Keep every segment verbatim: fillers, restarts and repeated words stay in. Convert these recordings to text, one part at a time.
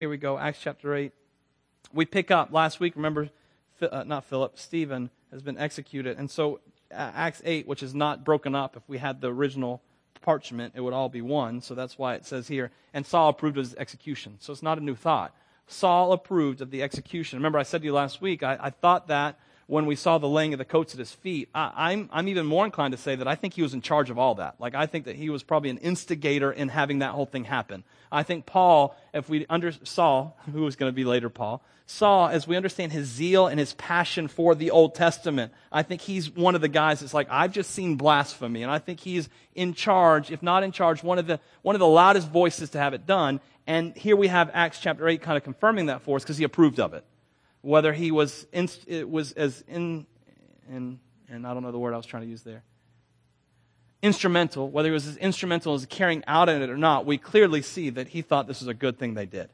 Here we go, Acts chapter eight. We pick up last week, remember, uh, not Philip, Stephen has been executed. And so uh, Acts eight, which is not broken up, if we had the original parchment, it would all be one. So that's why it says here, and Saul approved of his execution. So it's not a new thought. Saul approved of the execution. Remember, I said to you last week, I, I thought that when we saw the laying of the coats at his feet, I, I'm, I'm even more inclined to say that I think he was in charge of all that. Like, I think that he was probably an instigator in having that whole thing happen. I think Paul, if we under Saul, who was going to be later Paul, Saul, as we understand his zeal and his passion for the Old Testament, I think he's one of the guys that's like, I've just seen blasphemy, and I think he's in charge, if not in charge, one of the one of the loudest voices to have it done. And here we have Acts chapter eight kind of confirming that for us because he approved of it. Whether he was in, it was as in, in, and I don't know the word I was trying to use there, instrumental, whether he was as instrumental as carrying out in it or not, we clearly see that he thought this was a good thing they did.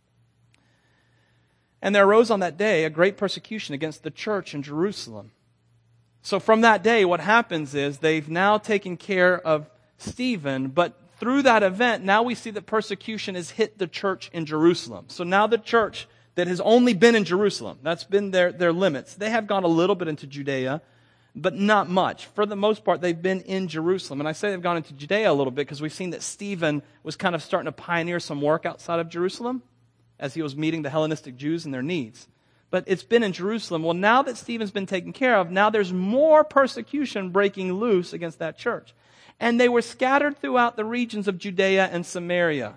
And there arose on that day a great persecution against the church in Jerusalem. So from that day, what happens is they've now taken care of Stephen, but through that event, now we see that persecution has hit the church in Jerusalem. So now the church that has only been in Jerusalem, that's been their, their limits. They have gone a little bit into Judea, but not much. For the most part, they've been in Jerusalem. And I say they've gone into Judea a little bit because we've seen that Stephen was kind of starting to pioneer some work outside of Jerusalem as he was meeting the Hellenistic Jews and their needs. But it's been in Jerusalem. Well, now that Stephen's been taken care of, now there's more persecution breaking loose against that church. And they were scattered throughout the regions of Judea and Samaria,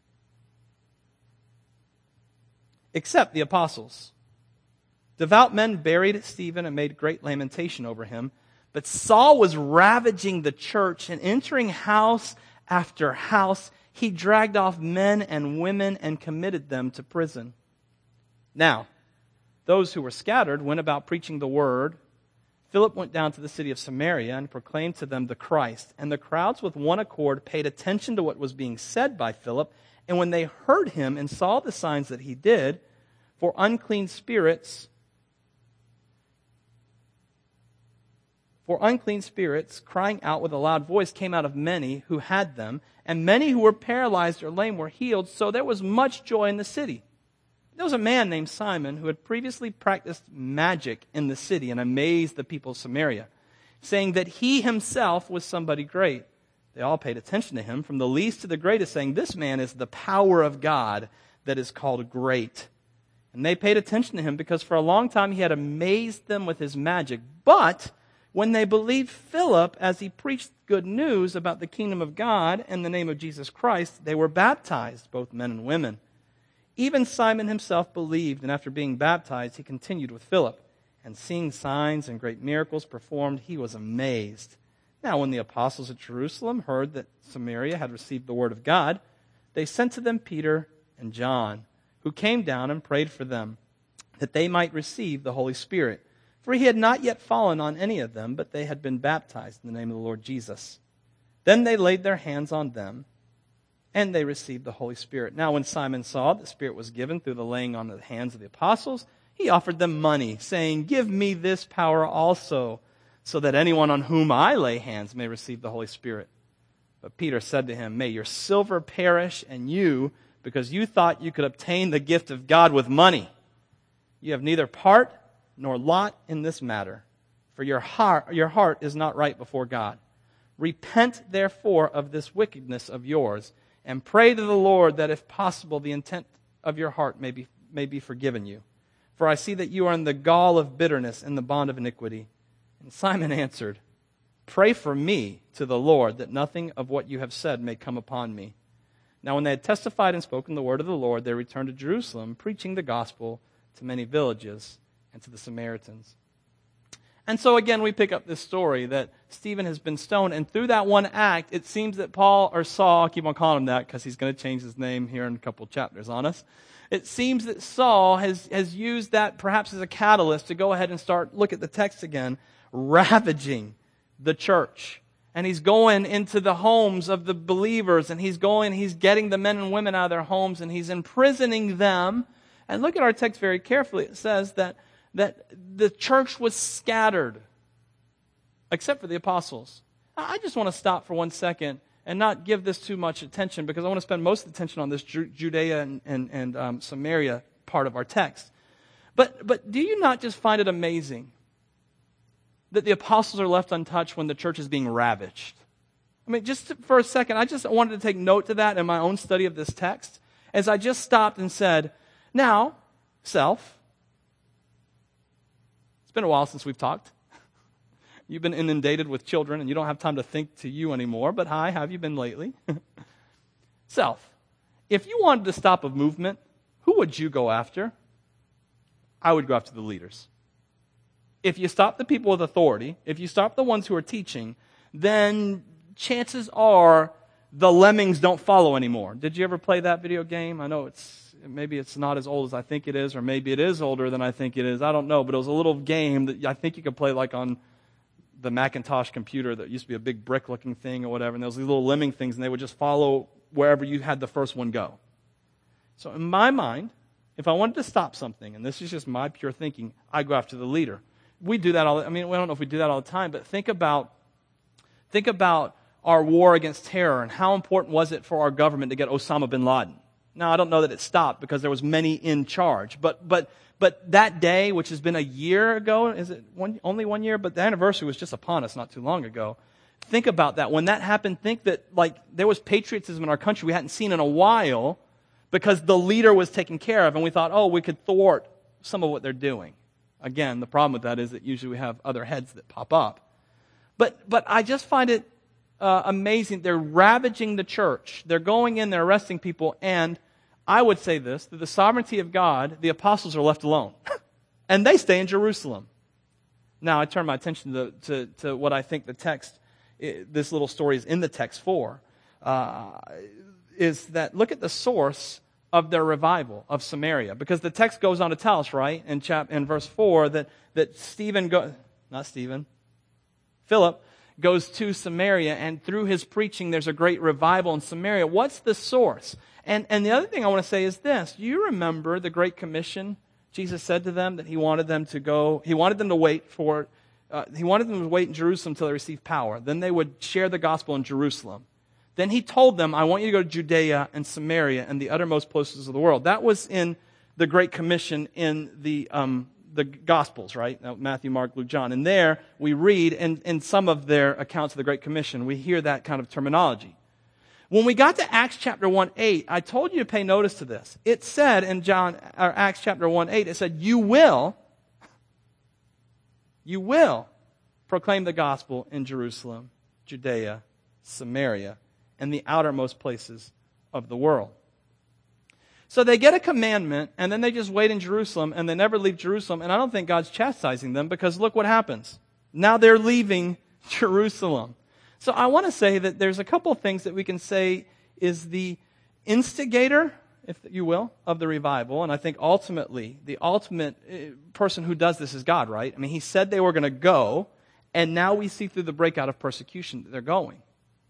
except the apostles. Devout men buried Stephen and made great lamentation over him. But Saul was ravaging the church, and entering house after house, he dragged off men and women and committed them to prison. Now, those who were scattered went about preaching the word. Philip went down to the city of Samaria and proclaimed to them the Christ. And the crowds with one accord paid attention to what was being said by Philip. And when they heard him and saw the signs that he did, for unclean spirits, for unclean spirits, crying out with a loud voice, came out of many who had them, and many who were paralyzed or lame were healed. So there was much joy in the city. There was a man named Simon who had previously practiced magic in the city and amazed the people of Samaria, saying that he himself was somebody great. They all paid attention to him, from the least to the greatest, saying, this man is the power of God that is called great. And they paid attention to him because for a long time he had amazed them with his magic. But when they believed Philip as he preached good news about the kingdom of God and the name of Jesus Christ, they were baptized, both men and women. Even Simon himself believed, and after being baptized, he continued with Philip. And seeing signs and great miracles performed, he was amazed. Now, when the apostles at Jerusalem heard that Samaria had received the word of God, they sent to them Peter and John, who came down and prayed for them, that they might receive the Holy Spirit. For he had not yet fallen on any of them, but they had been baptized in the name of the Lord Jesus. Then they laid their hands on them, and they received the Holy Spirit. Now when Simon saw the Spirit was given through the laying on the hands of the apostles, he offered them money, saying, give me this power also, so that anyone on whom I lay hands may receive the Holy Spirit. But Peter said to him, may your silver perish, and you, because you thought you could obtain the gift of God with money. You have neither part nor lot in this matter, for your heart, your heart is not right before God. Repent, therefore, of this wickedness of yours, and pray to the Lord that, if possible, the intent of your heart may be, may be forgiven you. For I see that you are in the gall of bitterness and the bond of iniquity. And Simon answered, pray for me to the Lord, that nothing of what you have said may come upon me. Now when they had testified and spoken the word of the Lord, they returned to Jerusalem, preaching the gospel to many villages and to the Samaritans. And so again, we pick up this story that Stephen has been stoned, and through that one act, it seems that Paul, or Saul, I keep on calling him that because he's going to change his name here in a couple of chapters on us. It seems that Saul has, has used that perhaps as a catalyst to go ahead and start, look at the text again, ravaging the church. And he's going into the homes of the believers, and he's going, he's getting the men and women out of their homes, and he's imprisoning them. And look at our text very carefully. It says that that the church was scattered, except for the apostles. I just want to stop for one second and not give this too much attention because I want to spend most of the attention on this Ju- Judea and, and, and um, Samaria part of our text. But, but do you not just find it amazing that the apostles are left untouched when the church is being ravaged? I mean, just for a second, I just wanted to take note to that in my own study of this text as I just stopped and said, now, self, it's been a while since we've talked. You've been inundated with children and you don't have time to think to you anymore, but hi, how have you been lately? Self, if you wanted to stop a movement, who would you go after? I would go after the leaders. If you stop the people with authority, if you stop the ones who are teaching, then chances are the lemmings don't follow anymore. Did you ever play that video game? I know it's maybe it's not as old as I think it is, or maybe it is older than I think it is. I don't know, but it was a little game that I think you could play like on the Macintosh computer that used to be a big brick-looking thing or whatever, and there was these little lemming things, and they would just follow wherever you had the first one go. So in my mind, if I wanted to stop something, and this is just my pure thinking, I go after the leader. We do that all. I mean, we don't know if we do that all the time, but think about, think about our war against terror and how important was it for our government to get Osama bin Laden. Now, I don't know that it stopped because there was many in charge, but but but that day, which has been a year ago, is it one, only one year? But the anniversary was just upon us not too long ago. Think about that. When that happened, think that like there was patriotism in our country we hadn't seen in a while because the leader was taken care of, and we thought, oh, we could thwart some of what they're doing. Again, the problem with that is that usually we have other heads that pop up. But but I just find it uh, amazing. They're ravaging the church. They're going in, they're arresting people, and I would say this, through the sovereignty of God, the apostles are left alone. And they stay in Jerusalem. Now, I turn my attention to, to, to what I think the text, this little story is in the text for, uh, is that look at the source of their revival of Samaria. Because the text goes on to tell us, right, in, chap, in verse four, that, that Stephen, go, not Stephen, Philip, goes to Samaria, and through his preaching, there's a great revival in Samaria. What's the source? And, and the other thing I want to say is this. Do you remember the Great Commission? Jesus said to them that he wanted them to go, he wanted them to wait for, uh, he wanted them to wait in Jerusalem until they received power. Then they would share the gospel in Jerusalem. Then he told them, I want you to go to Judea and Samaria and the uttermost places of the world. That was in the Great Commission in the um, the Gospels, right? Matthew, Mark, Luke, John. And there we read in, in some of their accounts of the Great Commission, we hear that kind of terminology. When we got to Acts chapter one eight, I told you to pay notice to this. It said in John or Acts chapter one eight, it said, you will, you will proclaim the gospel in Jerusalem, Judea, Samaria, and the outermost places of the world. So they get a commandment, and then they just wait in Jerusalem, and they never leave Jerusalem, and I don't think God's chastising them, because look what happens. Now they're leaving Jerusalem. So I want to say that there's a couple of things that we can say is the instigator, if you will, of the revival, and I think ultimately, the ultimate person who does this is God, right? I mean, he said they were going to go, and now we see through the breakout of persecution that they're going.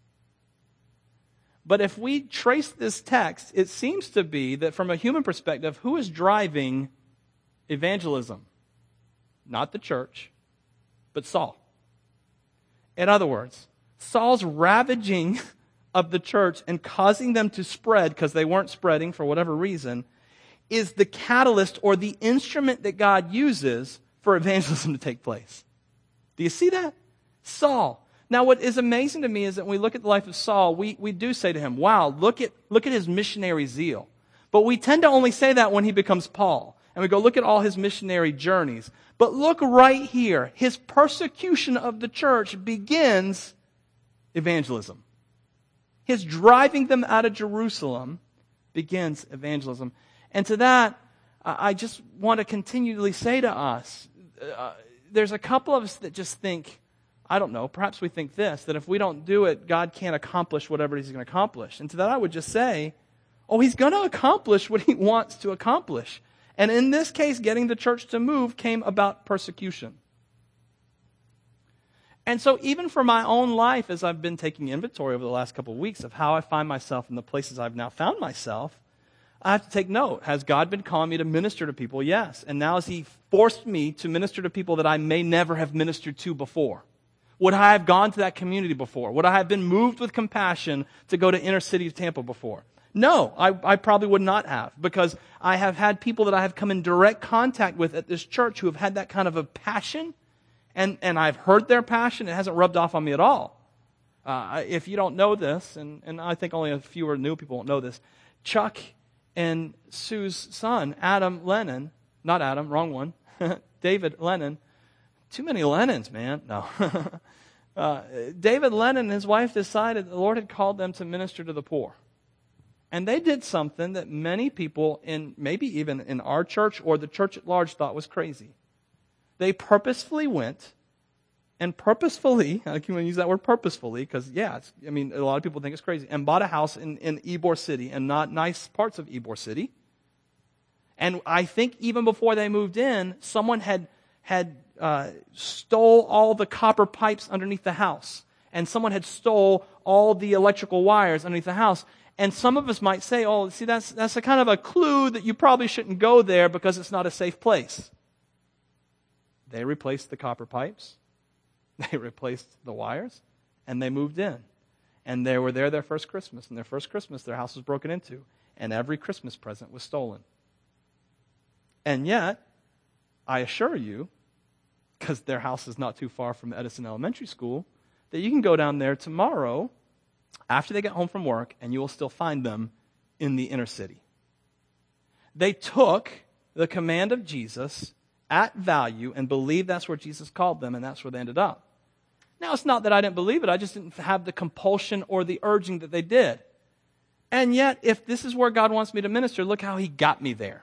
But if we trace this text, it seems to be that from a human perspective, who is driving evangelism? Not the church, but Saul. In other words, Saul's ravaging of the church and causing them to spread, because they weren't spreading for whatever reason, is the catalyst or the instrument that God uses for evangelism to take place. Do you see that? Saul. Now, what is amazing to me is that when we look at the life of Saul, we, we do say to him, wow, look at, look at his missionary zeal. But we tend to only say that when he becomes Paul. And we go, look at all his missionary journeys. But look right here. His persecution of the church begins evangelism. His driving them out of Jerusalem begins evangelism. And to that, I just want to continually say to us, uh, there's a couple of us that just think, I don't know, perhaps we think this, that if we don't do it, God can't accomplish whatever he's going to accomplish. And to that I would just say, oh, he's going to accomplish what he wants to accomplish. And in this case, getting the church to move came about persecution. And so even for my own life, as I've been taking inventory over the last couple of weeks of how I find myself in the places I've now found myself, I have to take note. Has God been calling me to minister to people? Yes. And now has he forced me to minister to people that I may never have ministered to before? Would I have gone to that community before? Would I have been moved with compassion to go to inner city Tampa before? No, I, I probably would not have, because I have had people that I have come in direct contact with at this church who have had that kind of a passion, and, and I've heard their passion. It hasn't rubbed off on me at all. Uh, if you don't know this, and, and I think only a fewer new people won't know this, Chuck and Sue's son, Adam Lennon, not Adam, wrong one, David Lennon, too many Lennons, man, no. uh, David Lennon and his wife decided the Lord had called them to minister to the poor. And they did something that many people, in maybe even in our church or the church at large, thought was crazy. They purposefully went, and purposefully, I can use that word purposefully, because, yeah, it's, I mean, a lot of people think it's crazy, and bought a house in, in Ybor City, and not nice parts of Ybor City. And I think even before they moved in, someone had had uh, stole all the copper pipes underneath the house, and someone had stole all the electrical wires underneath the house. And some of us might say, oh, see, that's that's a kind of a clue that you probably shouldn't go there because it's not a safe place. They replaced the copper pipes. They replaced the wires. And they moved in. And they were there their first Christmas. And their first Christmas, their house was broken into. And every Christmas present was stolen. And yet, I assure you, because their house is not too far from Edison Elementary School, that you can go down there tomorrow after they get home from work, and you will still find them in the inner city. They took the command of Jesus at value and believed that's where Jesus called them, and that's where they ended up. Now, it's not that I didn't believe it. I just didn't have the compulsion or the urging that they did. And yet, if this is where God wants me to minister, look how he got me there.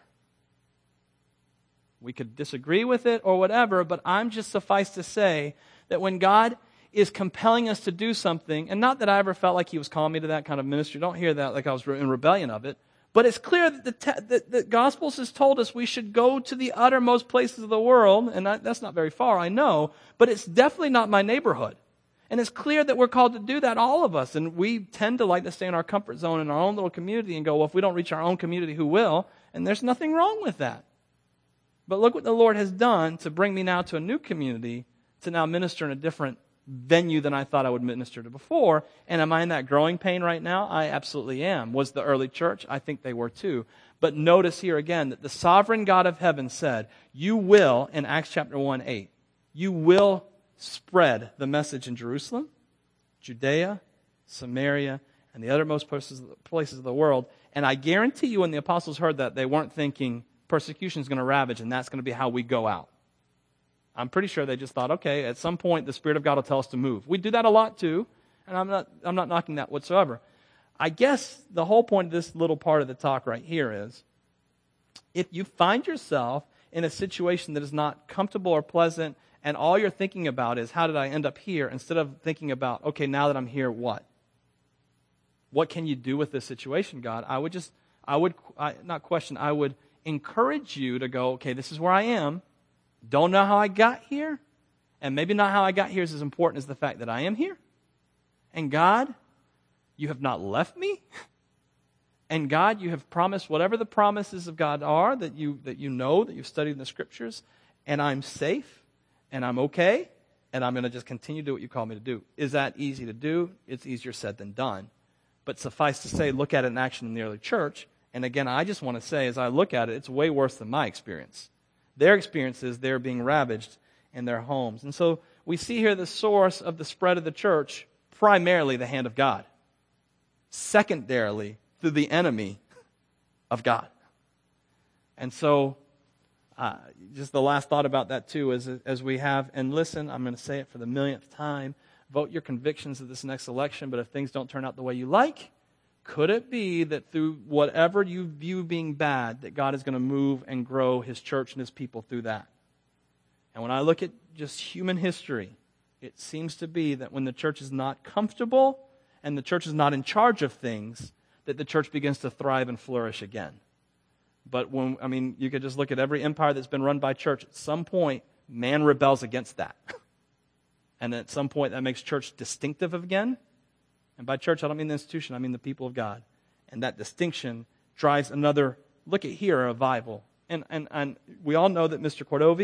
We could disagree with it or whatever, but I'm just suffice to say that when God is compelling us to do something, and not that I ever felt like he was calling me to that kind of ministry. Don't hear that like I was in rebellion of it. But it's clear that the, te- that the Gospels has told us we should go to the uttermost places of the world, and I, that's not very far, I know, but it's definitely not my neighborhood. And it's clear that we're called to do that, all of us, and we tend to like to stay in our comfort zone in our own little community and go, well, if we don't reach our own community, who will? And there's nothing wrong with that. But look what the Lord has done to bring me now to a new community, to now minister in a different venue than I thought I would minister to before. And am I in that growing pain right now? I absolutely am. Was the early church? I think they were too. But notice here again that the sovereign God of heaven said, you will, in Acts chapter one, eight, you will spread the message in Jerusalem, Judea, Samaria, and the uttermost places of the world. And I guarantee you when the apostles heard that, they weren't thinking persecution is going to ravage and that's going to be how we go out. I'm pretty sure they just thought, okay, at some point the Spirit of God will tell us to move. We do that a lot too, and I'm not I'm not knocking that whatsoever. I guess the whole point of this little part of the talk right here is, if you find yourself in a situation that is not comfortable or pleasant, and all you're thinking about is, how did I end up here, instead of thinking about, okay, now that I'm here, what? What can you do with this situation, God? I would just, I would, I, not question, I would encourage you to go, okay, this is where I am. Don't know how I got here, and maybe not how I got here is as important as the fact that I am here. And God, you have not left me. And God, you have promised whatever the promises of God are that you that you know, that you've studied in the Scriptures, and I'm safe, and I'm okay, and I'm going to just continue to do what you call me to do. Is that easy to do? It's easier said than done. But suffice to say, look at it in action in the early church. And again, I just want to say, as I look at it, it's way worse than my experience. Their experience is they're being ravaged in their homes. And so we see here the source of the spread of the church, primarily the hand of God. Secondarily, through the enemy of God. And so, uh, just the last thought about that too is, as we have, and listen, I'm going to say it for the millionth time, vote your convictions at this next election, but if things don't turn out the way you like, could it be that through whatever you view being bad, that God is going to move and grow His church and His people through that? And when I look at just human history, it seems to be that when the church is not comfortable and the church is not in charge of things, that the church begins to thrive and flourish again. But when, I mean, you could just look at every empire that's been run by church. At some point, man rebels against that. And at some point, that makes church distinctive again. And by church, I don't mean the institution, I mean the people of God. And that distinction drives another, look at here, a revival. And, and, and we all know that Mister Cordovi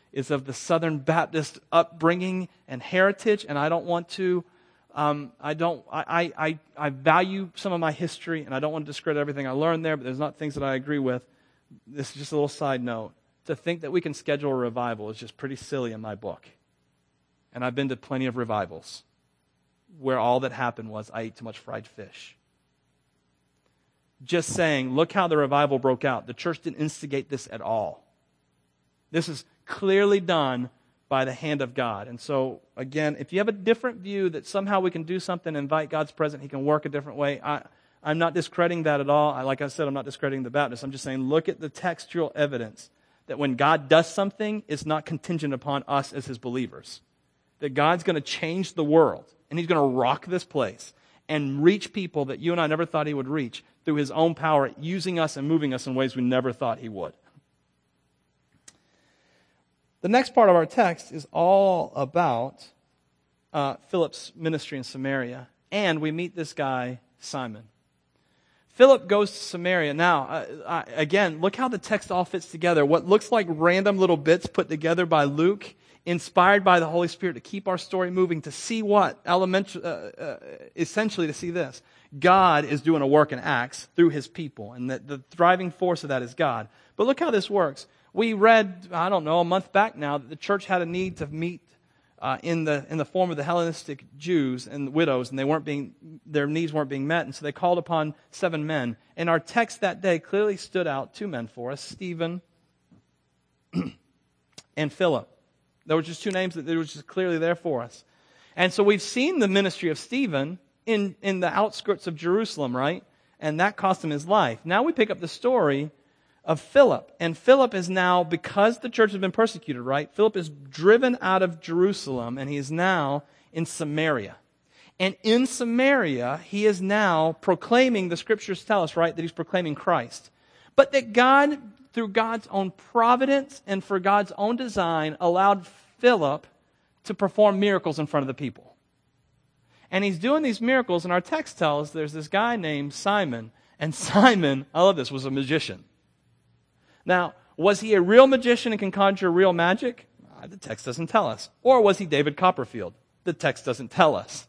is of the Southern Baptist upbringing and heritage, and I don't want to, um, I don't, I, I, I value some of my history, and I don't want to discredit everything I learned there, but there's not things that I agree with. This is just a little side note. To think that we can schedule a revival is just pretty silly in my book. And I've been to plenty of revivals where all that happened was I ate too much fried fish. Just saying, look how the revival broke out. The church didn't instigate this at all. This is clearly done by the hand of God. And so, again, if you have a different view that somehow we can do something, invite God's presence, He can work a different way, I, I'm not discrediting that at all. I, like I said, I'm not discrediting the Baptists. I'm just saying, look at the textual evidence that when God does something, it's not contingent upon us as His believers. That God's going to change the world, and He's going to rock this place and reach people that you and I never thought He would reach through His own power, using us and moving us in ways we never thought He would. The next part of our text is all about uh, Philip's ministry in Samaria, and we meet this guy, Simon. Philip goes to Samaria. Now, uh, uh, again, look how the text all fits together. What looks like random little bits put together by Luke, inspired by the Holy Spirit to keep our story moving, to see what? Elementary, uh, uh, essentially to see this. God is doing a work in Acts through His people, and the, the driving force of that is God. But look how this works. We read, I don't know, a month back now, that the church had a need to meet uh, in the in the form of the Hellenistic Jews and widows, and they weren't being their needs weren't being met, and so they called upon seven men. And our text that day clearly stood out two men for us: Stephen and Philip. There were just two names that were just clearly there for us. And so we've seen the ministry of Stephen in in the outskirts of Jerusalem, right? And that cost him his life. Now we pick up the story of Philip. And Philip is now, because the church has been persecuted, right? Philip is driven out of Jerusalem, and he is now in Samaria. And in Samaria, he is now proclaiming, the scriptures tell us, right, that he's proclaiming Christ. But that God, through God's own providence and for God's own design, allowed Philip to perform miracles in front of the people. And he's doing these miracles, and our text tells us there's this guy named Simon. And Simon, I love this, was a magician. Now, was he a real magician and can conjure real magic? Uh, the text doesn't tell us. Or was he David Copperfield? The text doesn't tell us.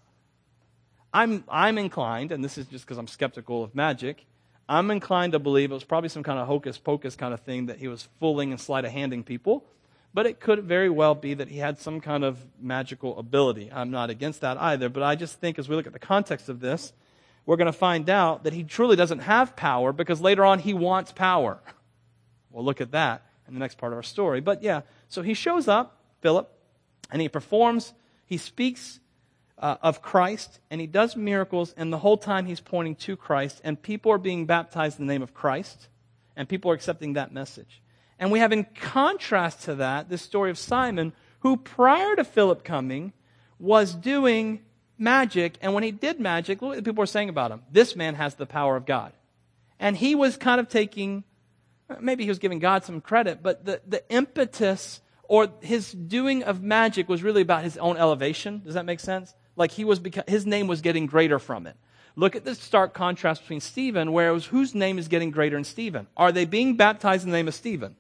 I'm I'm inclined, and this is just because I'm skeptical of magic, I'm inclined to believe it was probably some kind of hocus-pocus kind of thing that he was fooling and sleight-of-handing people. But it could very well be that he had some kind of magical ability. I'm not against that either, but I just think as we look at the context of this, we're going to find out that he truly doesn't have power because later on he wants power. We'll look at that in the next part of our story. But yeah, so he shows up, Philip, and he performs, he speaks uh, of Christ, and he does miracles, and the whole time he's pointing to Christ, and people are being baptized in the name of Christ, and people are accepting that message. And we have in contrast to that, this story of Simon, who prior to Philip coming, was doing magic, and when he did magic, look what the people were saying about him. This man has the power of God. And he was kind of taking, maybe he was giving God some credit, but the, the impetus or his doing of magic was really about his own elevation. Does that make sense? Like he was, beca- his name was getting greater from it. Look at the stark contrast between Stephen, where it was whose name is getting greater in Stephen? Are they being baptized in the name of Stephen?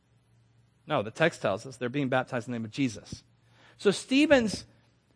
No, the text tells us they're being baptized in the name of Jesus. So Stephen's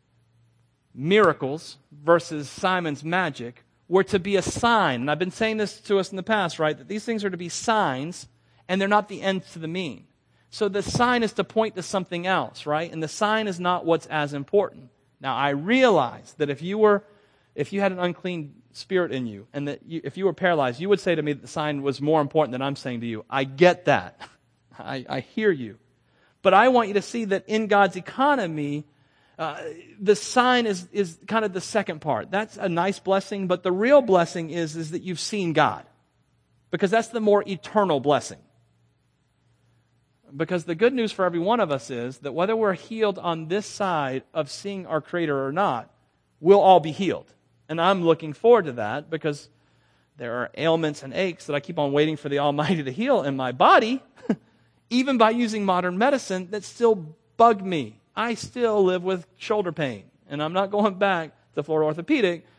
miracles versus Simon's magic were to be a sign. And I've been saying this to us in the past, right? That these things are to be signs, and they're not the end to the mean. So the sign is to point to something else, right? And the sign is not what's as important. Now, I realize that if you were, if you had an unclean spirit in you, and that you, if you were paralyzed, you would say to me that the sign was more important than I'm saying to you. I get that. I, I hear you. But I want you to see that in God's economy, uh, the sign is, is kind of the second part. That's a nice blessing, but the real blessing is, is that you've seen God. Because that's the more eternal blessing. Because the good news for every one of us is that whether we're healed on this side of seeing our Creator or not, we'll all be healed. And I'm looking forward to that because there are ailments and aches that I keep on waiting for the Almighty to heal in my body, even by using modern medicine, that still bug me. I still live with shoulder pain, and I'm not going back to Florida Orthopedic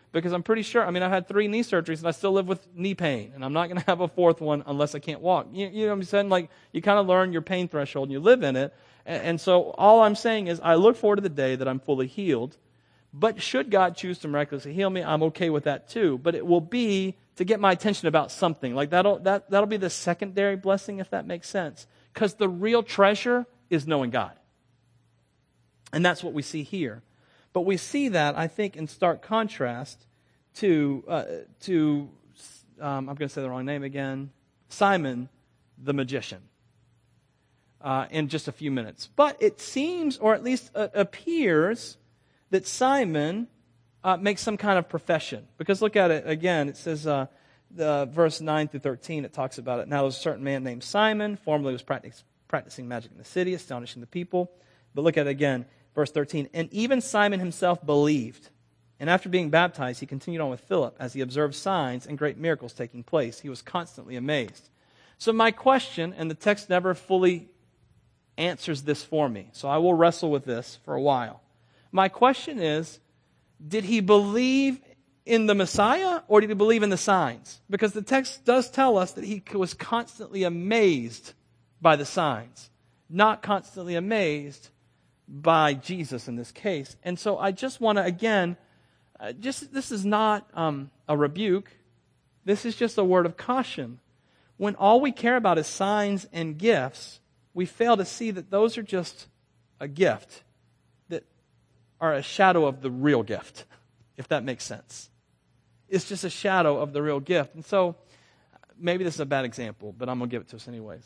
because I'm pretty sure, I mean, I've had three knee surgeries and I still live with knee pain, and I'm not going to have a fourth one unless I can't walk. You, you know what I'm saying? Like, you kind of learn your pain threshold and you live in it. And, and so all I'm saying is I look forward to the day that I'm fully healed. But should God choose to miraculously heal me, I'm okay with that too. But it will be to get my attention about something. Like that'll, that, that'll be the secondary blessing, if that makes sense. Because the real treasure is knowing God. And that's what we see here. But we see that, I think, in stark contrast to, uh, to um, I'm going to say the wrong name again, Simon the magician. Uh, in just a few minutes. But it seems, or at least uh, appears, that Simon uh, makes some kind of profession. Because look at it again. It says, uh, the verse nine through thirteen, it talks about it. Now there was a certain man named Simon, formerly was practic- practicing magic in the city, astonishing the people. But look at it again, verse thirteen. And even Simon himself believed. And after being baptized, he continued on with Philip as he observed signs and great miracles taking place. He was constantly amazed. So my question, and the text never fully answers this for me, so I will wrestle with this for a while. My question is, did he believe in the Messiah or did he believe in the signs? Because the text does tell us that he was constantly amazed by the signs, not constantly amazed by Jesus in this case. And so I just want to, again, uh, just this is not um, a rebuke. This is just a word of caution. When all we care about is signs and gifts, we fail to see that those are just a gift that are a shadow of the real gift, if that makes sense. It's just a shadow of the real gift. And so, maybe this is a bad example, but I'm going to give it to us anyways.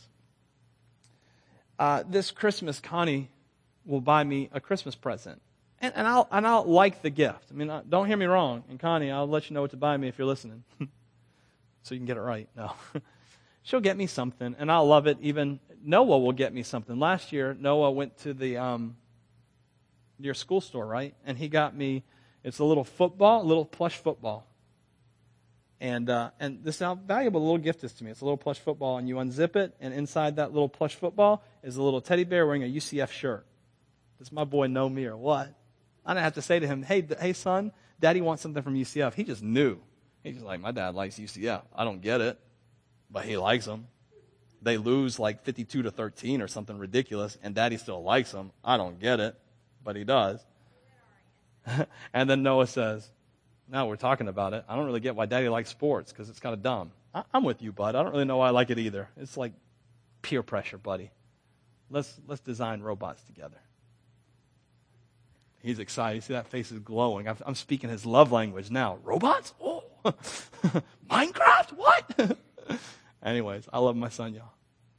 Uh, this Christmas, Connie will buy me a Christmas present. And, and, I'll, and I'll like the gift. I mean, uh, don't hear me wrong. And Connie, I'll let you know what to buy me if you're listening. So you can get it right. No. She'll get me something, and I'll love it. Even Noah will get me something. Last year, Noah went to the um, your school store, right? And he got me, it's a little football, a little plush football. And uh, and this is how valuable the little gift is to me. It's a little plush football, and you unzip it, and inside that little plush football is a little teddy bear wearing a U C F shirt. Does my boy know me or what? I didn't have to say to him, hey, hey, son, Daddy wants something from U C F. He just knew. He's just like, my dad likes U C F. I don't get it, but he likes them. They lose like fifty-two to thirteen or something ridiculous, and Daddy still likes them. I don't get it, but he does. And then Noah says, now we're talking about it. I don't really get why Daddy likes sports because it's kind of dumb. I- I'm with you, bud. I don't really know why I like it either. It's like peer pressure, buddy. Let's let's design robots together. He's excited. You see that face is glowing. I'm, I'm speaking his love language now. Robots? Oh, Minecraft? What? Anyways, I love my son, y'all.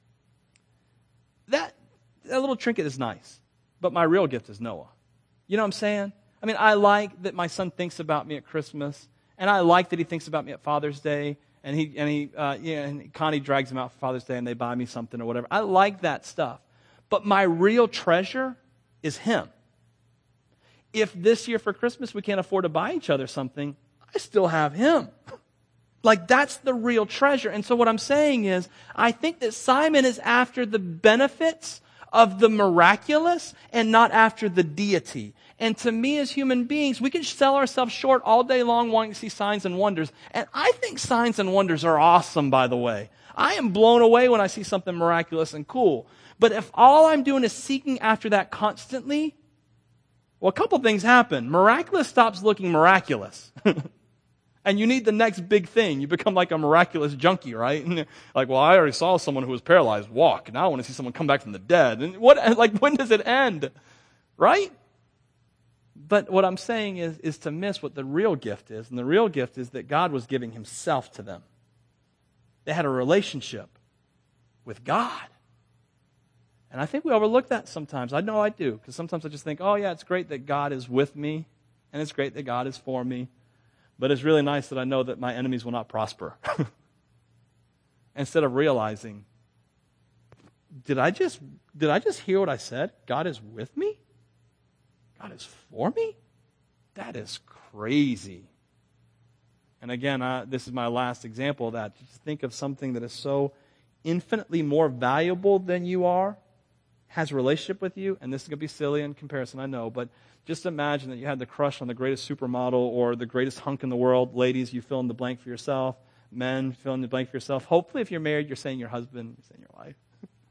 That that little trinket is nice, but my real gift is Noah. You know what I'm saying? I mean, I like that my son thinks about me at Christmas, and I like that he thinks about me at Father's Day, and he and he uh, yeah, and Connie drags him out for Father's Day, and they buy me something or whatever. I like that stuff, but my real treasure is him. If this year for Christmas we can't afford to buy each other something, I still have him. Like, that's the real treasure. And so what I'm saying is, I think that Simon is after the benefits of the miraculous and not after the deity. And to me, as human beings, we can sell ourselves short all day long wanting to see signs and wonders. And I think signs and wonders are awesome, by the way. I am blown away when I see something miraculous and cool. But if all I'm doing is seeking after that constantly, well, a couple things happen. Miraculous stops looking miraculous. And you need the next big thing. You become like a miraculous junkie, right? And like, well, I already saw someone who was paralyzed walk. Now I want to see someone come back from the dead. And what, like, when does it end? Right? But what I'm saying is, is to miss what the real gift is. And the real gift is that God was giving himself to them. They had a relationship with God. And I think we overlook that sometimes. I know I do. Because sometimes I just think, oh yeah, it's great that God is with me. And it's great that God is for me. But it's really nice that I know that my enemies will not prosper. Instead of realizing, did I just did I just hear what I said? God is with me? God is for me? That is crazy. And again, uh, this is my last example of that. Just think of something that is so infinitely more valuable than you are, has a relationship with you, and this is going to be silly in comparison, I know, but just imagine that you had the crush on the greatest supermodel or the greatest hunk in the world. Ladies, you fill in the blank for yourself. Men, fill in the blank for yourself. Hopefully, if you're married, you're saying your husband, you're saying your wife.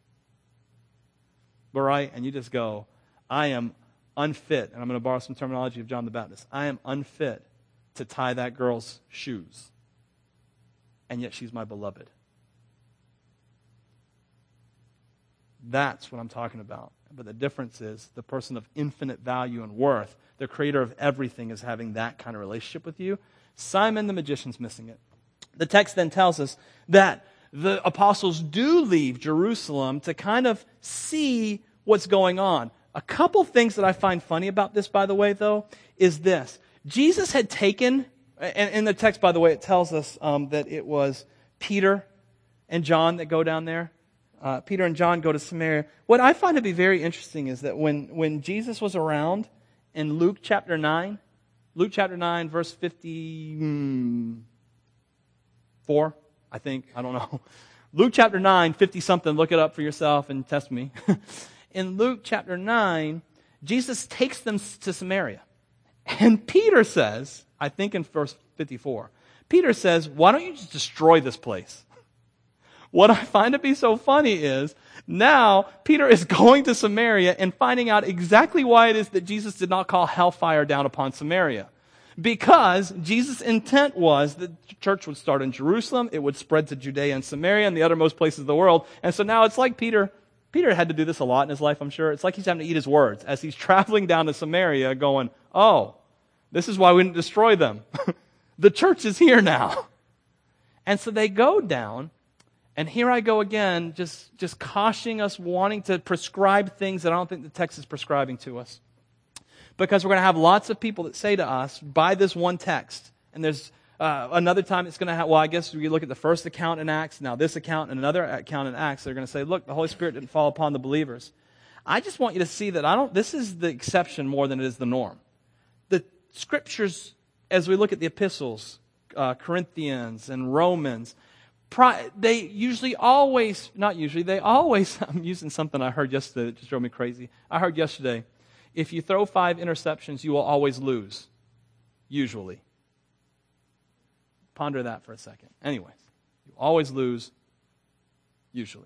But right, and you just go, I am unfit, and I'm going to borrow some terminology of John the Baptist. I am unfit to tie that girl's shoes, and yet she's my beloved. That's what I'm talking about. But the difference is the person of infinite value and worth, the creator of everything, is having that kind of relationship with you. Simon the magician's missing it. The text then tells us that the apostles do leave Jerusalem to kind of see what's going on. A couple things that I find funny about this, by the way, though, is this. Jesus had taken, and in the text, by the way, it tells us um, that it was Peter and John that go down there. Uh, Peter and John go to Samaria. What I find to be very interesting is that when, when Jesus was around in Luke chapter nine, Luke chapter nine, verse fifty-four, I think, I don't know. Luke chapter nine, fifty-something, look it up for yourself and test me. In Luke chapter nine, Jesus takes them to Samaria. And Peter says, I think in verse fifty-four, Peter says, why don't you just destroy this place? What I find to be so funny is now Peter is going to Samaria and finding out exactly why it is that Jesus did not call hellfire down upon Samaria. Because Jesus' intent was that the church would start in Jerusalem, it would spread to Judea and Samaria and the uttermost places of the world. And so now it's like Peter, Peter had to do this a lot in his life, I'm sure. It's like he's having to eat his words as he's traveling down to Samaria going, oh, this is why we didn't destroy them. The church is here now. And so they go down. And here I go again, just, just cautioning us, wanting to prescribe things that I don't think the text is prescribing to us. Because we're going to have lots of people that say to us, by this one text, and there's uh, another time it's going to have, well, I guess we look at the first account in Acts, now this account and another account in Acts, they're going to say, look, the Holy Spirit didn't fall upon the believers. I just want you to see that I don't, this is the exception more than it is the norm. The Scriptures, as we look at the epistles, uh, Corinthians and Romans, they usually always, not usually, they always, I'm using something I heard yesterday that just drove me crazy. I heard yesterday, if you throw five interceptions, you will always lose. Usually. Ponder that for a second. Anyways, you always lose, usually.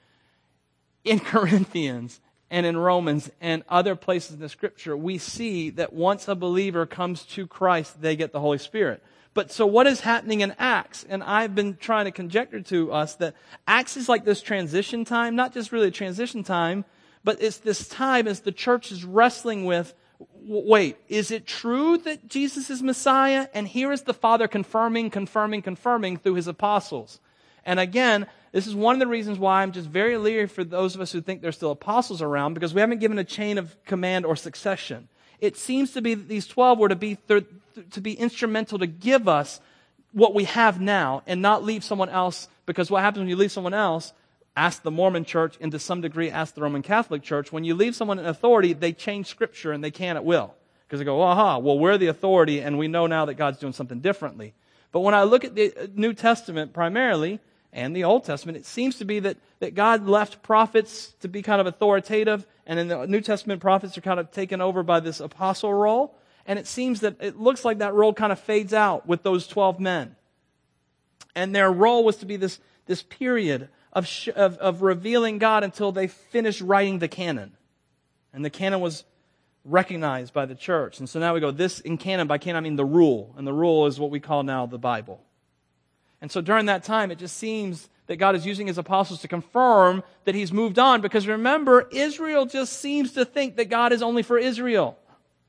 In Corinthians and in Romans and other places in the Scripture, we see that once a believer comes to Christ, they get the Holy Spirit. But so what is happening in Acts? And I've been trying to conjecture to us that Acts is like this transition time, not just really a transition time, but it's this time as the church is wrestling with, wait, is it true that Jesus is Messiah? And here is the Father confirming, confirming, confirming through His apostles. And again, this is one of the reasons why I'm just very leery for those of us who think there's still apostles around, because we haven't given a chain of command or succession. It seems to be that these twelve were to be th- to be instrumental to give us what we have now and not leave someone else, because what happens when you leave someone else, ask the Mormon church and to some degree ask the Roman Catholic church, when you leave someone in authority, they change Scripture and they can at will. Because they go, aha, well, we're the authority and we know now that God's doing something differently. But when I look at the New Testament primarily, and the Old Testament, it seems to be that, that God left prophets to be kind of authoritative, and in the New Testament, prophets are kind of taken over by this apostle role. And it seems that it looks like that role kind of fades out with those twelve men. And their role was to be this, this period of, sh- of, of revealing God until they finished writing the canon. And the canon was recognized by the church. And so now we go, this in canon, by canon I mean the rule. And the rule is what we call now the Bible. And so during that time, it just seems that God is using His apostles to confirm that He's moved on. Because remember, Israel just seems to think that God is only for Israel.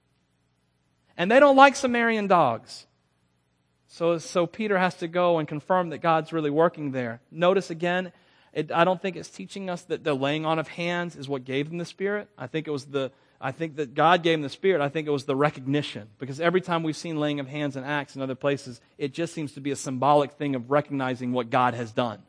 And they don't like Sumerian dogs. So, so Peter has to go and confirm that God's really working there. Notice again, it, I don't think it's teaching us that the laying on of hands is what gave them the Spirit. I think it was the I think that God gave them the Spirit. I think it was the recognition. Because every time we've seen laying of hands in Acts and other places, it just seems to be a symbolic thing of recognizing what God has done.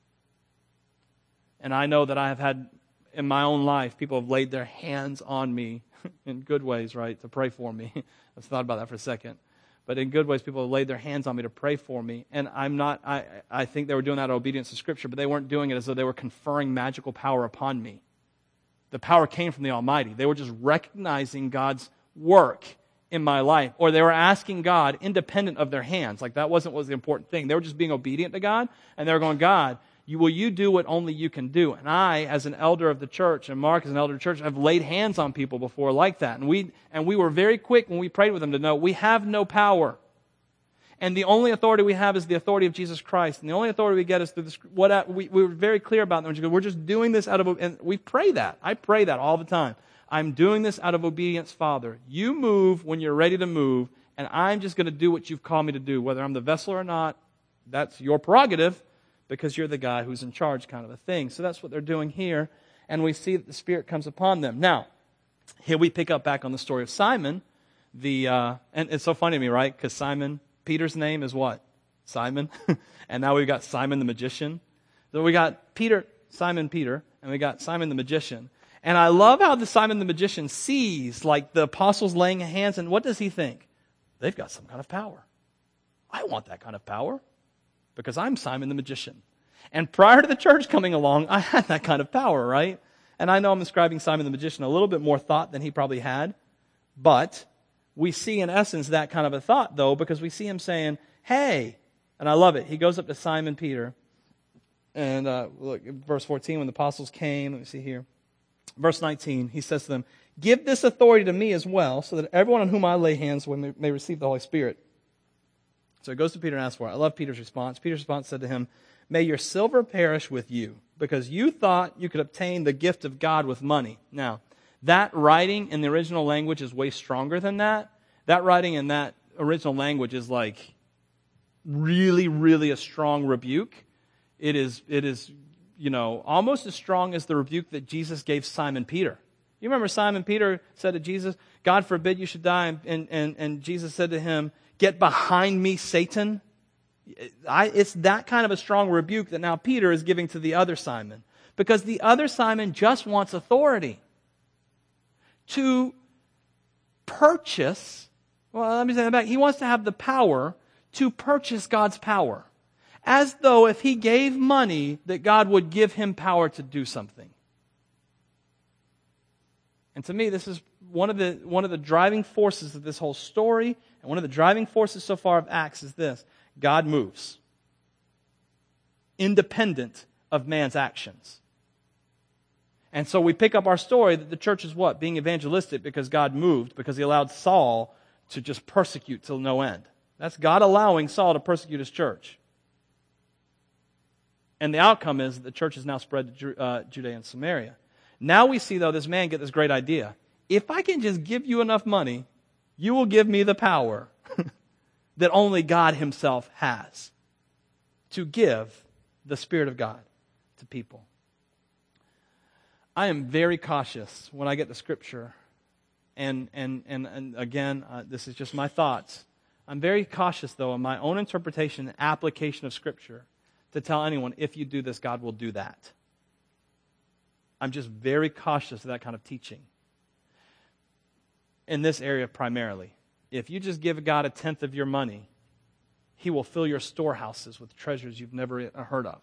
And I know that I have had, in my own life, people have laid their hands on me in good ways, right, to pray for me. I've thought about that for a second. But in good ways, people have laid their hands on me to pray for me. And I'm not, I, I think they were doing that in obedience to Scripture, but they weren't doing it as though they were conferring magical power upon me. The power came from the Almighty. They were just recognizing God's work in my life. Or they were asking God independent of their hands. Like that wasn't what was the important thing. They were just being obedient to God. And they were going, God, you, will you do what only you can do? And I, as an elder of the church, and Mark as an elder of the church, have laid hands on people before like that. And we, and we were very quick when we prayed with them to know we have no power. And the only authority we have is the authority of Jesus Christ. And the only authority we get is through the, what we, we were very clear about them. We're just doing this out of, and we pray that. I pray that all the time. I'm doing this out of obedience, Father. You move when you're ready to move, and I'm just going to do what you've called me to do. Whether I'm the vessel or not, that's your prerogative, because you're the guy who's in charge, kind of a thing. So that's what they're doing here, and we see that the Spirit comes upon them. Now, here we pick up back on the story of Simon. The uh, and it's so funny to me, right? Because Simon, Peter's name is what? Simon. And now we've got Simon the magician. So we got Peter, Simon Peter, and we got Simon the magician. And I love how the Simon the magician sees like the apostles laying hands, and what does he think? They've got some kind of power. I want that kind of power because I'm Simon the magician. And prior to the church coming along, I had that kind of power, right? And I know I'm ascribing Simon the magician a little bit more thought than he probably had, but we see in essence that kind of a thought, though, because we see him saying, hey, and I love it. He goes up to Simon Peter, and uh, look, verse fourteen, when the apostles came, let me see here. Verse nineteen, he says to them, give this authority to me as well, so that everyone on whom I lay hands may, may receive the Holy Spirit. So he goes to Peter and asks for it. I love Peter's response. Peter's response said to him, may your silver perish with you, because you thought you could obtain the gift of God with money. Now, that writing in the original language is way stronger than that. That writing in that original language is like really, really a strong rebuke. It is, it is, you know, almost as strong as the rebuke that Jesus gave Simon Peter. You remember Simon Peter said to Jesus, God forbid you should die. And, and, and Jesus said to him, get behind me, Satan. I, it's that kind of a strong rebuke that now Peter is giving to the other Simon. Because the other Simon just wants authority. To purchase, well, let me say that back. He wants to have the power to purchase God's power. As though if he gave money, that God would give him power to do something. And to me, this is one of the one of the driving forces of this whole story, and one of the driving forces so far of Acts is this: God moves, independent of man's actions. And so we pick up our story that the church is what? Being evangelistic because God moved, because he allowed Saul to just persecute till no end. That's God allowing Saul to persecute his church. And the outcome is that the church is now spread to uh, Judea and Samaria. Now we see, though, this man get this great idea. If I can just give you enough money, you will give me the power that only God himself has to give the Spirit of God to people. I am very cautious when I get to Scripture. And, and, and, and again, uh, this is just my thoughts. I'm very cautious, though, in my own interpretation and application of Scripture to tell anyone, if you do this, God will do that. I'm just very cautious of that kind of teaching. In this area primarily. If you just give God a tenth of your money, he will fill your storehouses with treasures you've never heard of.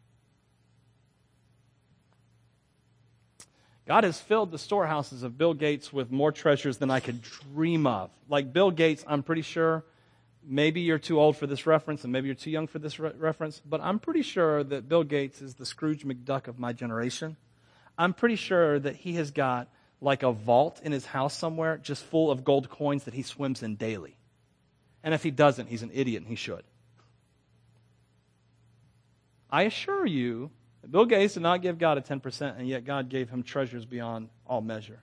God has filled the storehouses of Bill Gates with more treasures than I could dream of. Like Bill Gates, I'm pretty sure, maybe you're too old for this reference and maybe you're too young for this re- reference, but I'm pretty sure that Bill Gates is the Scrooge McDuck of my generation. I'm pretty sure that he has got like a vault in his house somewhere just full of gold coins that he swims in daily. And if he doesn't, he's an idiot and he should. I assure you, Bill Gates did not give God a ten percent, and yet God gave him treasures beyond all measure.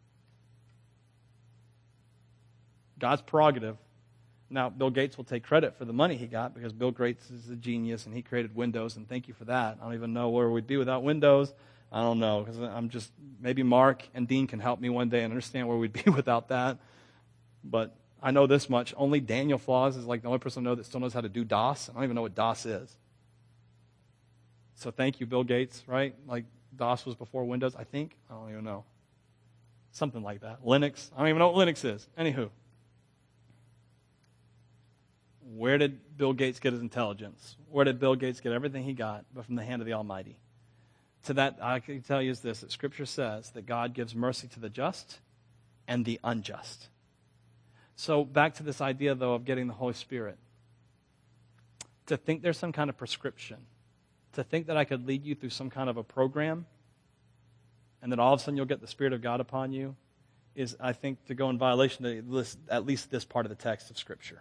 God's prerogative. Now, Bill Gates will take credit for the money he got because Bill Gates is a genius and he created Windows, and thank you for that. I don't even know where we'd be without Windows. I don't know, because I'm just, maybe Mark and Dean can help me one day and understand where we'd be without that. But I know this much. Only Daniel Flaws is like the only person I know that still knows how to do DOS. I don't even know what DOS is. So thank you, Bill Gates, right? Like DOS was before Windows, I think. I don't even know. Something like that. Linux. I don't even know what Linux is. Anywho. Where did Bill Gates get his intelligence? Where did Bill Gates get everything he got but from the hand of the Almighty? to that, I can tell you is this, that Scripture says that God gives mercy to the just and the unjust. So back to this idea, though, of getting the Holy Spirit. To think there's some kind of prescription, to think that I could lead you through some kind of a program, and that all of a sudden you'll get the Spirit of God upon you, is, I think, to go in violation of at least this part of the text of Scripture.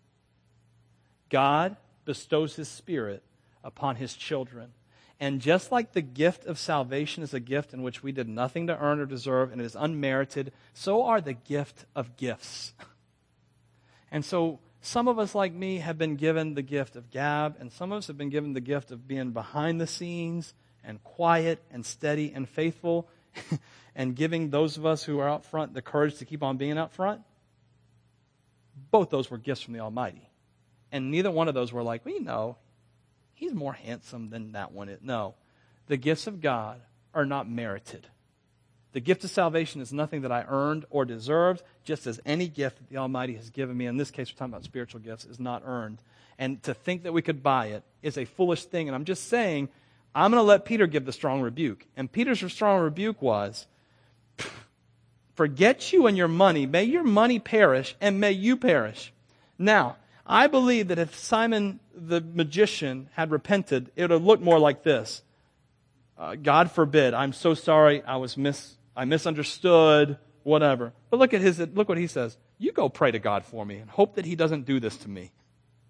God bestows His Spirit upon His children. And just like the gift of salvation is a gift in which we did nothing to earn or deserve, and it is unmerited, so are the gift of gifts. And so some of us, like me, have been given the gift of gab, and some of us have been given the gift of being behind the scenes and quiet and steady and faithful and giving those of us who are out front the courage to keep on being out front. Both those were gifts from the Almighty. And neither one of those were like, well, you know, he's more handsome than that one is. No. The gifts of God are not merited. The gift of salvation is nothing that I earned or deserved, just as any gift that the Almighty has given me, in this case we're talking about spiritual gifts, is not earned. And to think that we could buy it is a foolish thing. And I'm just saying, I'm going to let Peter give the strong rebuke. And Peter's strong rebuke was, forget you and your money. May your money perish, and may you perish. Now, I believe that if Simon the magician had repented, it would have looked more like this. Uh, God forbid, I'm so sorry, I was mis I misunderstood, whatever. But look at his look what he says. You go pray to God for me and hope that He doesn't do this to me.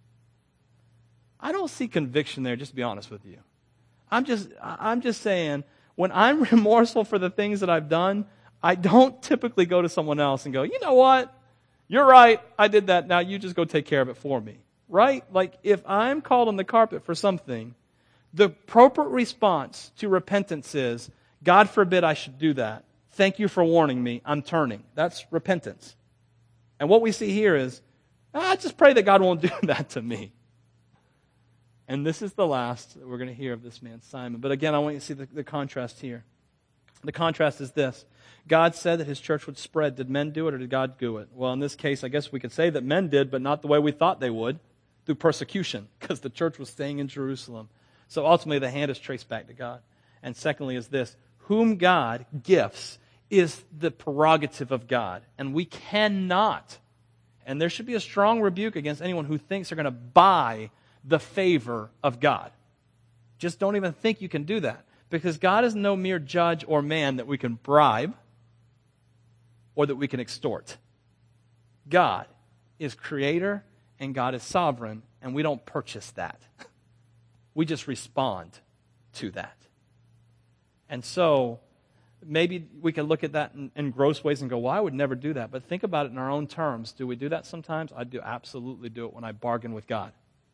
I don't see conviction there, just to be honest with you. I'm just I'm just saying, when I'm remorseful for the things that I've done, I don't typically go to someone else and go, you know what? You're right, I did that, now you just go take care of it for me. Right? Like, if I'm called on the carpet for something, the appropriate response to repentance is, God forbid I should do that. Thank you for warning me. I'm turning. That's repentance. And what we see here is, I just pray that God won't do that to me. And this is the last that we're going to hear of this man, Simon. But again, I want you to see the, the contrast here. The contrast is this. God said that His church would spread. Did men do it, or did God do it? Well, in this case, I guess we could say that men did, but not the way we thought they would, through persecution, because the church was staying in Jerusalem. So ultimately, the hand is traced back to God. And secondly is this. Whom God gifts is the prerogative of God. And we cannot, and there should be a strong rebuke against anyone who thinks they're going to buy the favor of God. Just don't even think you can do that. Because God is no mere judge or man that we can bribe or that we can extort. God is creator and God is sovereign, and we don't purchase that. We just respond to that. And so, maybe we can look at that in, in gross ways and go, well, I would never do that. But think about it in our own terms. Do we do that sometimes? I do absolutely do it when I bargain with God.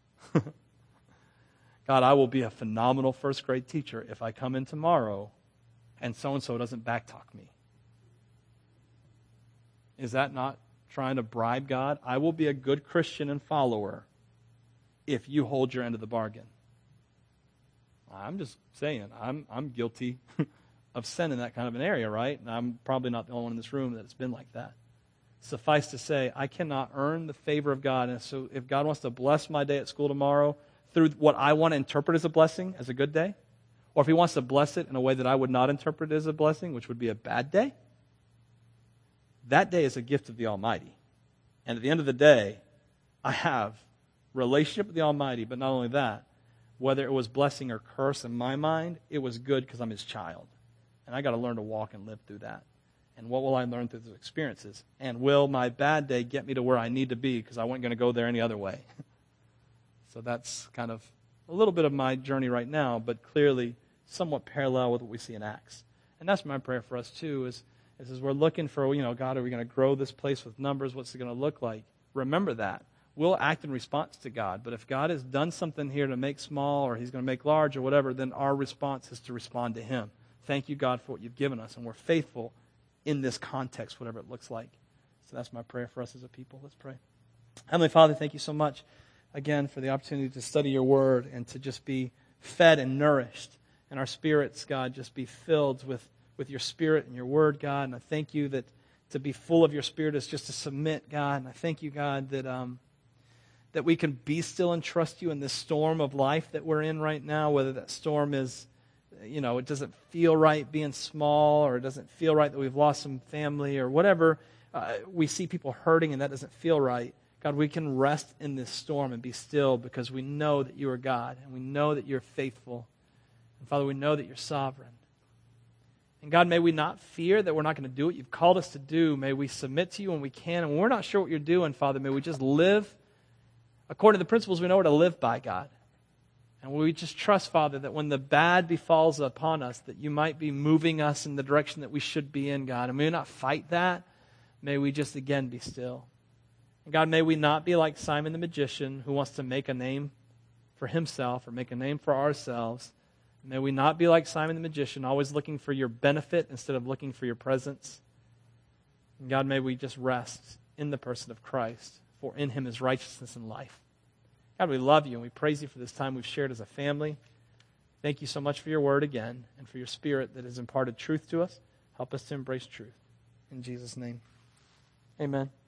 God, I will be a phenomenal first grade teacher if I come in tomorrow and so-and-so doesn't backtalk me. Is that not trying to bribe God? I will be a good Christian and follower if you hold your end of the bargain. I'm just saying, I'm I'm guilty of sin in that kind of an area, right? And I'm probably not the only one in this room that's been like that. Suffice to say, I cannot earn the favor of God. And so if God wants to bless my day at school tomorrow through what I want to interpret as a blessing, as a good day, or if He wants to bless it in a way that I would not interpret as a blessing, which would be a bad day, that day is a gift of the Almighty. And at the end of the day, I have relationship with the Almighty, but not only that, whether it was blessing or curse in my mind, it was good because I'm His child. And I got to learn to walk and live through that. And what will I learn through those experiences? And will my bad day get me to where I need to be because I wasn't going to go there any other way? So that's kind of a little bit of my journey right now, but clearly somewhat parallel with what we see in Acts. And that's my prayer for us too, is, is as we're looking for, you know, God, are we going to grow this place with numbers? What's it going to look like? Remember that. We'll act in response to God. But if God has done something here to make small, or He's going to make large or whatever, then our response is to respond to Him. Thank you, God, for what You've given us. And we're faithful in this context, whatever it looks like. So that's my prayer for us as a people. Let's pray. Heavenly Father, thank You so much, again, for the opportunity to study Your Word and to just be fed and nourished. And our spirits, God, just be filled with, with Your Spirit and Your Word, God. And I thank You that to be full of Your Spirit is just to submit, God. And I thank You, God, that um, that we can be still and trust You in this storm of life that we're in right now, whether that storm is you know, it doesn't feel right being small, or it doesn't feel right that we've lost some family or whatever. Uh, we see people hurting and that doesn't feel right. God, we can rest in this storm and be still because we know that you are God and we know that you're faithful. And Father, we know that you're sovereign. And God, may we not fear that we're not going to do what you've called us to do. May we submit to you when we can. And when we're not sure what you're doing, Father, may we just live according to the principles we know where to live by, God. And we just trust, Father, that when the bad befalls upon us, that you might be moving us in the direction that we should be in, God. And may we not fight that. May we just, again, be still. And God, may we not be like Simon the magician who wants to make a name for himself or make a name for ourselves. May we not be like Simon the magician, always looking for your benefit instead of looking for your presence. And God, may we just rest in the person of Christ, for in him is righteousness and life. God, we love you and we praise you for this time we've shared as a family. Thank you so much for your word again and for your spirit that has imparted truth to us. Help us to embrace truth. In Jesus' name, amen.